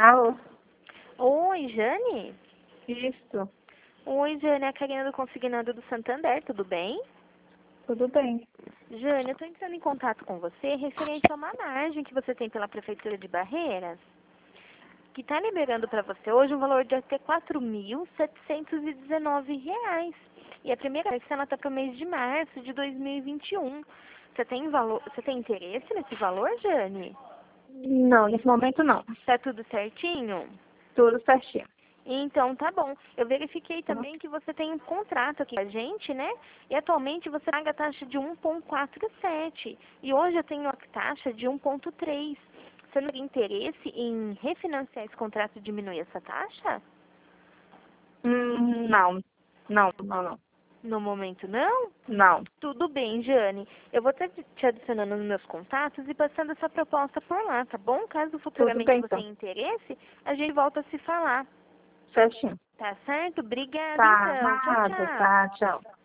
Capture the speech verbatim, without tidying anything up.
Alô? Oi, Jane? Isso, Oi, Jane, é a Karina do Consignado do Santander, tudo bem? tudo bem. Jane, eu estou entrando em contato com você referente a uma margem que você tem pela Prefeitura de Barreiras, que está liberando para você hoje um valor de até quatro mil setecentos e dezenove reais. E a primeira parcela está para o mês de março de dois mil e vinte e um. Você tem, valor, você tem interesse nesse valor, Jane? Não, nesse momento não. Tá tudo certinho? Tudo certinho. Então, tá bom. Eu verifiquei Tá bom? também que você tem um contrato aqui com a gente, né? E atualmente você paga a taxa de um vírgula quarenta e sete. E hoje eu tenho a taxa de um vírgula três. Você não tem interesse em refinanciar esse contrato e diminuir essa taxa? Hum, não, não, não, não. No momento, não? Não, Tudo bem, Jane. Eu vou estar te adicionando nos meus contatos e passando essa proposta por lá, tá bom? Caso tudo futuramente bem você então. tenha interesse, a gente volta a se falar. Certinho. Tá certo? Obrigada, Tá, então. Tchau, nada, tchau. tá, tchau.